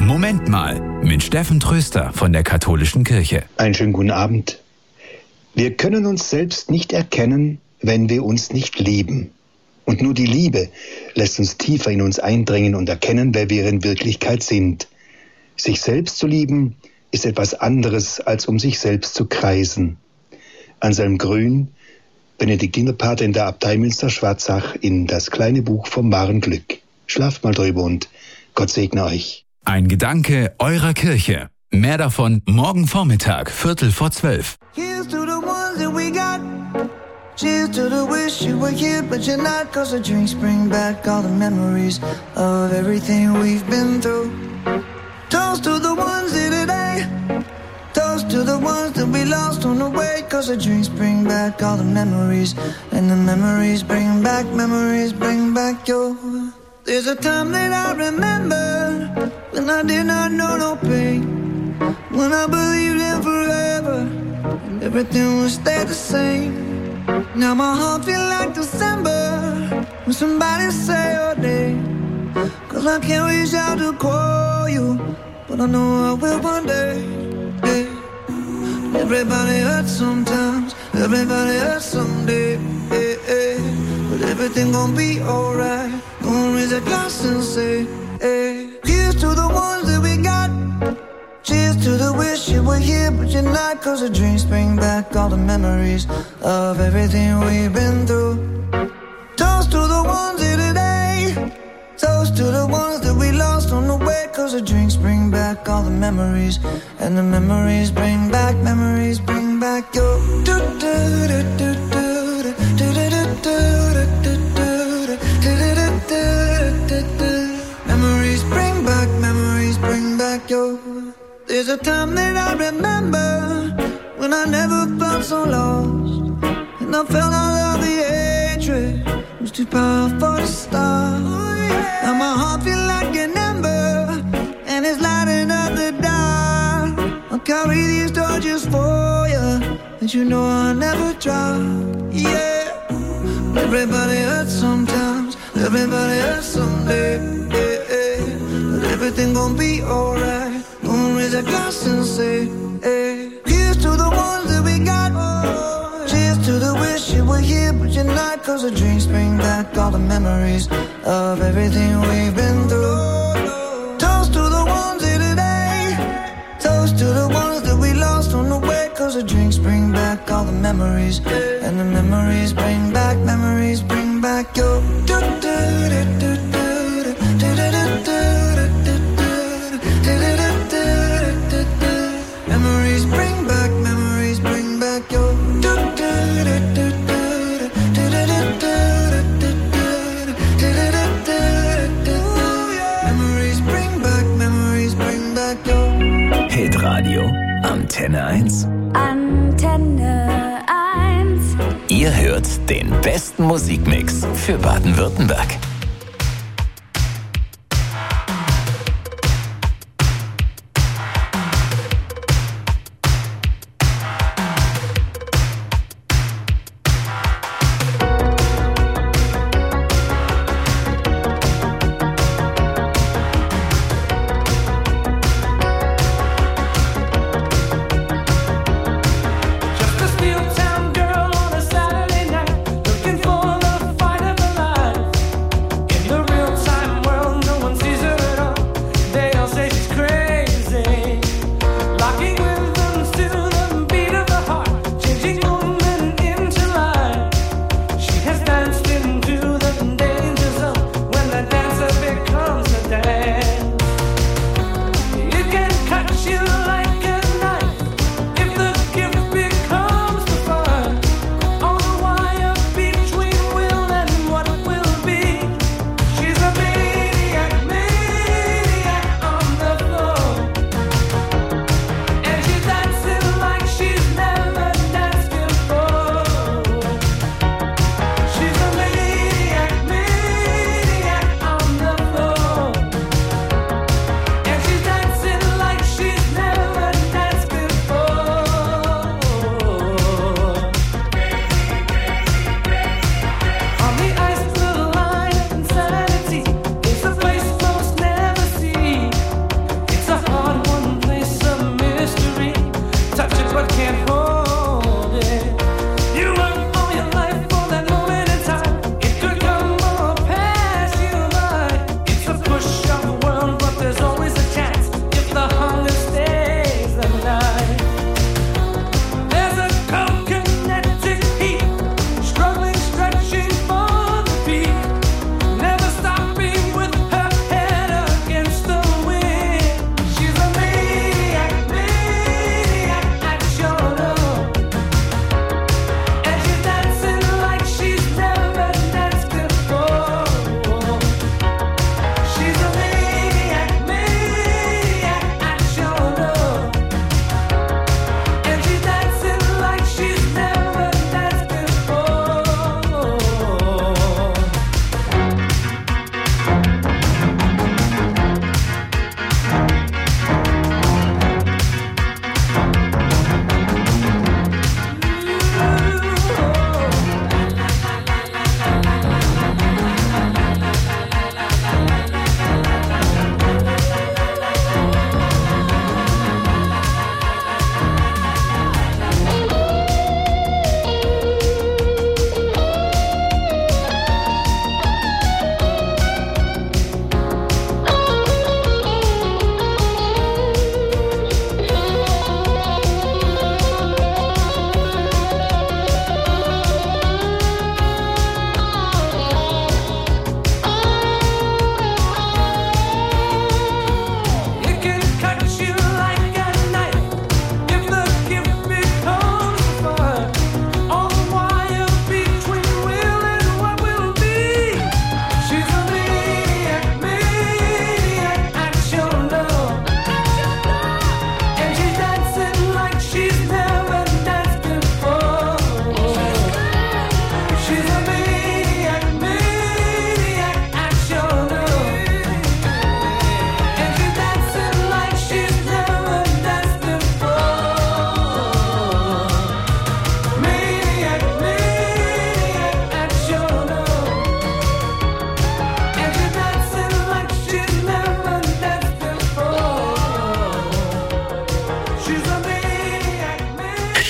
Moment mal mit Steffen Tröster von der Katholischen Kirche. Einen schönen guten Abend. Wir können uns selbst nicht erkennen, wenn wir uns nicht lieben. Und nur die Liebe lässt uns tiefer in uns eindringen und erkennen, wer wir in Wirklichkeit sind. Sich selbst zu lieben ist etwas anderes, als um sich selbst zu kreisen. Anselm Grün, Benediktinerpater in der Abtei Münster-Schwarzach, in das kleine Buch vom wahren Glück. Schlaft mal drüber und Gott segne euch. Ein Gedanke eurer Kirche. Mehr davon morgen Vormittag, 11:45. Here's to the ones that we got. Cheers to the wish you were here, but you're not. 'Cause the drinks bring back all the memories of everything we've been through. Toast to the ones here today. Toast to the ones that we lost on the way. 'Cause the drinks bring back all the memories. And the memories bring back your. There's a time that I remember when I did not know no pain, when I believed in forever and everything would stay the same. Now my heart feel like December when somebody say your name. 'Cause I can't reach out to call you, but I know I will one day. Yeah. Everybody hurts sometimes, everybody hurts someday. Yeah. But everything gon' be alright. Gonna raise a glass and say, hey. Here's to the ones that we got. Cheers to the wish you were here, but you're not. 'Cause the drinks bring back all the memories of everything we've been through. Toast to the ones here today. Toast to the ones that we lost on the way. 'Cause the drinks bring back all the memories. And the memories bring back your. Memories bring back your. There's a time that I remember when I never felt so lost, and I felt all of the hatred was too powerful to stop. Now my heart feel like an ember, and it's lighting up the dark. I'll carry these torches for you, and you know I'll never drop. Yeah. Everybody hurts sometimes, everybody hurts someday. Yeah. But everything gon' be alright. Gonna raise a glass and say, hey. Here's to the ones that we got. Cheers to the wish you were here, but you're not. 'Cause the drinks bring back all the memories of everything we've been through. Toast to the ones here today. Toast to the ones that we lost on the way. 'Cause the drinks bring back all the memories. And the memories bring back your. Memories bring back your. Memories bring back your. Hitradio Antenne 1. Antenne 1. Ihr hört den besten Musikmix für Baden-Württemberg. Girl on a Saturday night, looking for the fight of a life.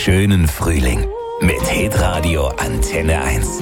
schönen Frühling mit Hitradio Antenne 1.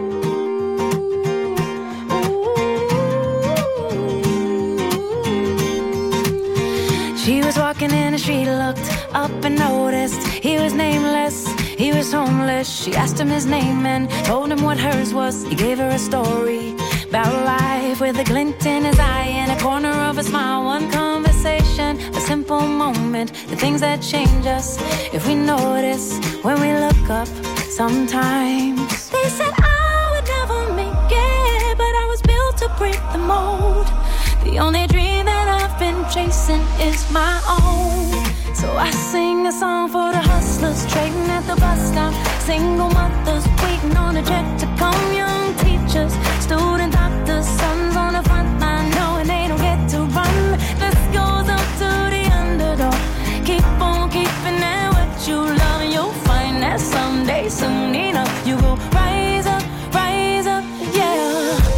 She was walking in and she looked up and noticed he was nameless, he was homeless. She asked him his name and told him what hers was. He gave her a story about life with a glint in his eye and a corner of a smile. One conversation, a simple moment, the things that change us if we notice when we look up sometimes. They said I would never make it, but I was built to break the mold. The only dream that I've been chasing is my own. So I sing a song for the hustlers trading at the bus stop, single mothers waiting on a check to come, young teachers, student doctors, sons on the front line knowing they don't get to run. This goes up to the underdog. Keep on keeping at what you love and you'll find that someday, soon enough, you will rise up, yeah.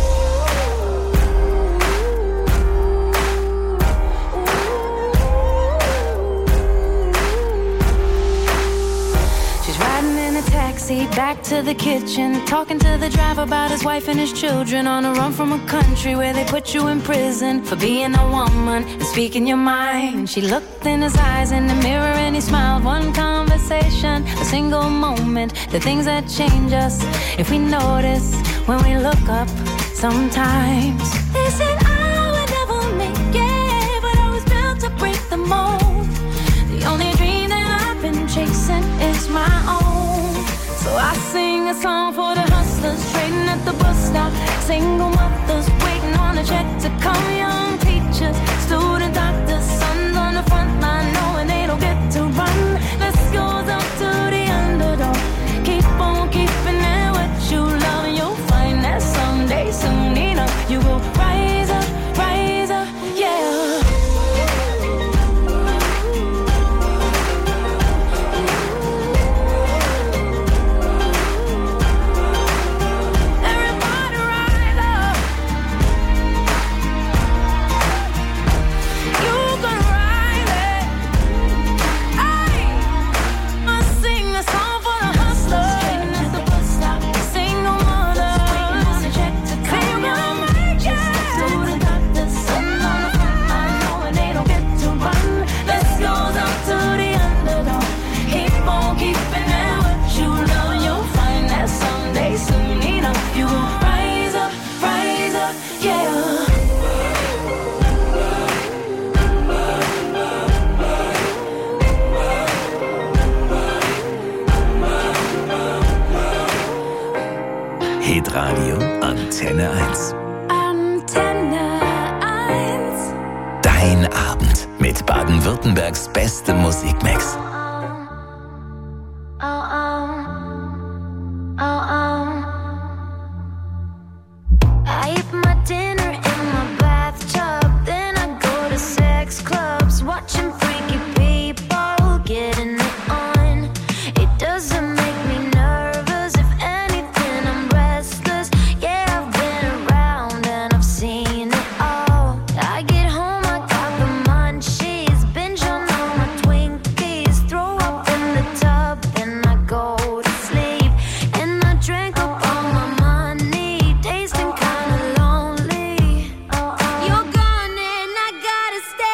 Taxi back to the kitchen, talking to the driver about his wife and his children, on a run from a country where they put you in prison for being a woman and speaking your mind. She looked in his eyes in the mirror and he smiled. One conversation, a single moment, the things that change us if we notice when we look up sometimes. They said I would never make it, but I was built to break the mold. The only dream that I've been chasing is my own. So I sing a song for the hustlers trading at the bus stop, single mothers waiting on a check to come, young teachers, student doctors, sons on the front line knowing they don't get to run. This goes up to the underdog. Keep on keeping at what you love and you'll find that someday, soon enough, you will rise up, yeah. Hitradio Antenne 1. Antenne 1. Dein Abend mit Baden-Württembergs bestem Musikmix. I eat my dinner in my bathtub, then I go to sex clubs, watching freaky people getting it on. It doesn't make me nervous, if anything I'm restless. Yeah, I've been around and I've seen it all. I get home, I got the munchies, binge on all my Twinkies, throw up in the tub, then I go to sleep. And I drank up all my money, tasting kinda lonely. You're gone and I gotta stay.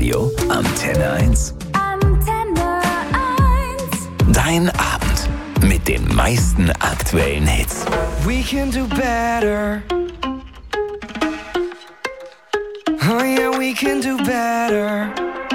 Radio Antenne 1. Antenne 1. Dein Abend mit den meisten aktuellen Hits. We can do better. Oh yeah, we can do better.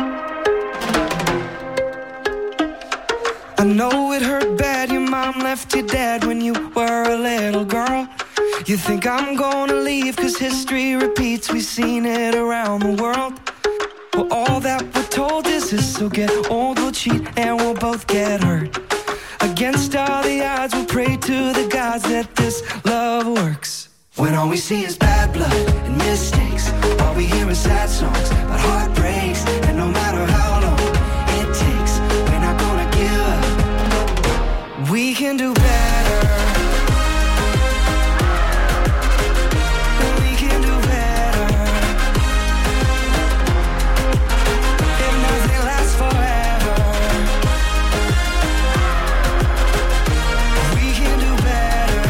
I know it hurt bad, your mom left you dead when you were a little girl. You think I'm gonna leave cause history repeats, we've seen it around the world. Well, all that we're told is this, so get old, we'll cheat and we'll both get hurt. Against all the odds, we'll pray to the gods that this love works. When all we see is bad blood and mistakes, all we hear is sad songs about heartbreaks, and no matter how long it takes, we're not gonna give up. We can do better. We can do better. If nothing lasts forever, we can do better.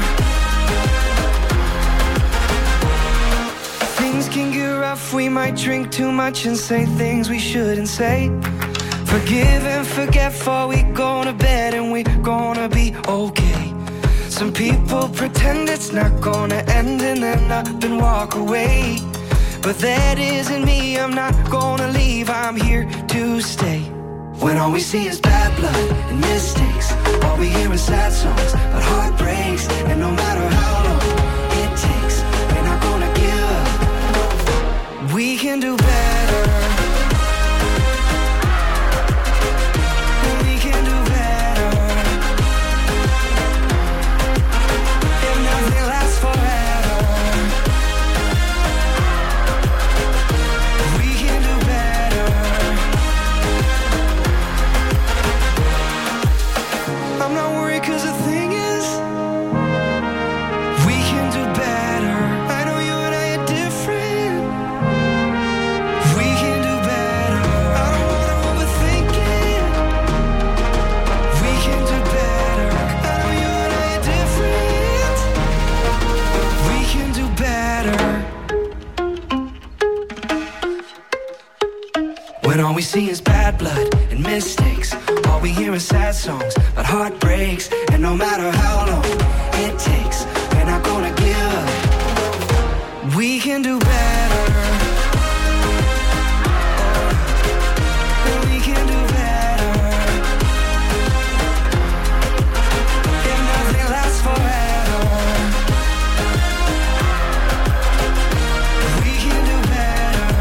Things can get rough, we might drink too much and say things we shouldn't say. Forgive and forget before we go to bed, and we're gonna be okay. Some people pretend it's not gonna end and then up and walk away. But that isn't me, I'm not gonna leave, I'm here to stay. When all we see is bad blood and mistakes, all we hear is sad songs about heartbreaks, and no matter how long it takes, we're not gonna give up. We can do better. We can do better. If nothing lasts forever, we can do better. I'm not worried cause the thing is, we can do better. I know you and I are different. We can do better. I don't wanna overthink it. We can do better. I know you and I are different. We can do better. When all we see is bad blood and mistakes, all we hear is sad songs about heartbreaks, and no matter how long it takes, we're not gonna give up. We can do better. We can do better. If nothing lasts forever, we can do better.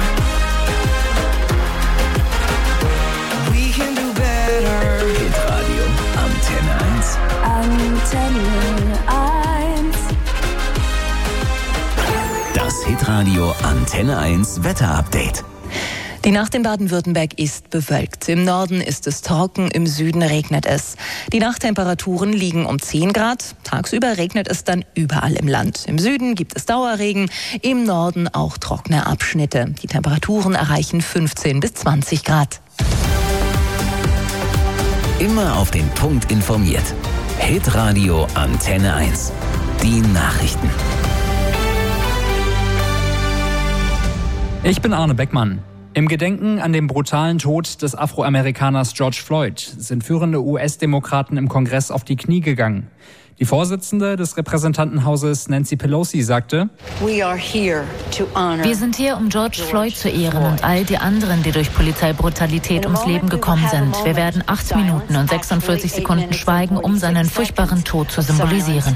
We can do better. Hitradio Antenne 1. Antenne 1. Das Hitradio Antenne 1 Wetterupdate. Die Nacht in Baden-Württemberg ist bewölkt. Im Norden ist es trocken, im Süden regnet es. Die Nachttemperaturen liegen um 10 Grad. Tagsüber regnet es dann überall im Land. Im Süden gibt es Dauerregen, im Norden auch trockene Abschnitte. Die Temperaturen erreichen 15 bis 20 Grad. Immer auf den Punkt informiert. Hitradio Antenne 1. Die Nachrichten. Ich bin Arne Beckmann. Im Gedenken an den brutalen Tod des Afroamerikaners George Floyd sind führende US-Demokraten im Kongress auf die Knie gegangen. Die Vorsitzende des Repräsentantenhauses Nancy Pelosi sagte: Wir sind hier, um George Floyd zu ehren und all die anderen, die durch Polizeibrutalität ums Leben gekommen sind. Wir werden 8 Minuten und 46 Sekunden schweigen, um seinen furchtbaren Tod zu symbolisieren.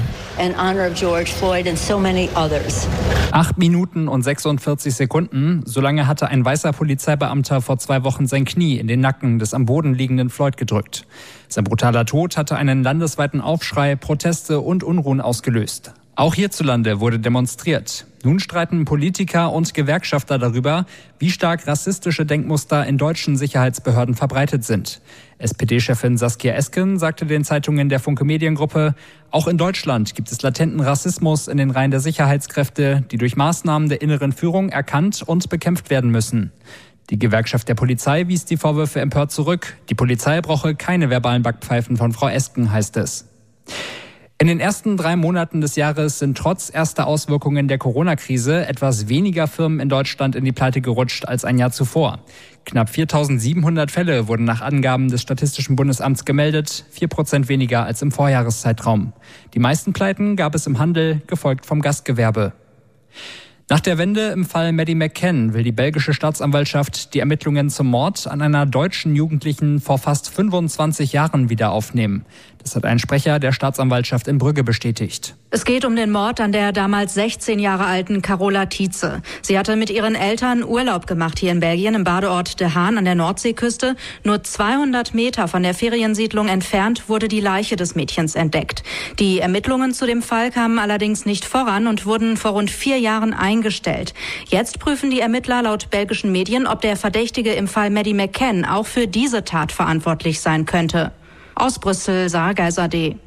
8 Minuten und 46 Sekunden, so lange hatte ein weißer Polizeibeamter vor 2 Wochen sein Knie in den Nacken des am Boden liegenden Floyd gedrückt. Sein brutaler Tod hatte einen landesweiten Aufschrei, Proteste und Unruhen ausgelöst. Auch hierzulande wurde demonstriert. Nun streiten Politiker und Gewerkschafter darüber, wie stark rassistische Denkmuster in deutschen Sicherheitsbehörden verbreitet sind. SPD-Chefin Saskia Esken sagte den Zeitungen der Funke Mediengruppe: Auch in Deutschland gibt es latenten Rassismus in den Reihen der Sicherheitskräfte, die durch Maßnahmen der inneren Führung erkannt und bekämpft werden müssen. Die Gewerkschaft der Polizei wies die Vorwürfe empört zurück. Die Polizei brauche keine verbalen Backpfeifen von Frau Esken, heißt es. In den ersten 3 Monaten des Jahres sind trotz erster Auswirkungen der Corona-Krise etwas weniger Firmen in Deutschland in die Pleite gerutscht als ein Jahr zuvor. Knapp 4.700 Fälle wurden nach Angaben des Statistischen Bundesamts gemeldet, 4% weniger als im Vorjahreszeitraum. Die meisten Pleiten gab es im Handel, gefolgt vom Gastgewerbe. Nach der Wende im Fall Maddie McCann will die belgische Staatsanwaltschaft die Ermittlungen zum Mord an einer deutschen Jugendlichen vor fast 25 Jahren wieder aufnehmen. Das hat ein Sprecher der Staatsanwaltschaft in Brügge bestätigt. Es geht um den Mord an der damals 16 Jahre alten Carola Tietze. Sie hatte mit ihren Eltern Urlaub gemacht hier in Belgien im Badeort De Haan an der Nordseeküste. Nur 200 Meter von der Feriensiedlung entfernt wurde die Leiche des Mädchens entdeckt. Die Ermittlungen zu dem Fall kamen allerdings nicht voran und wurden vor rund 4 Jahren eingestellt. Jetzt prüfen die Ermittler laut belgischen Medien, ob der Verdächtige im Fall Maddie McCann auch für diese Tat verantwortlich sein könnte. Aus Brüssel, Sarah Geiser-D.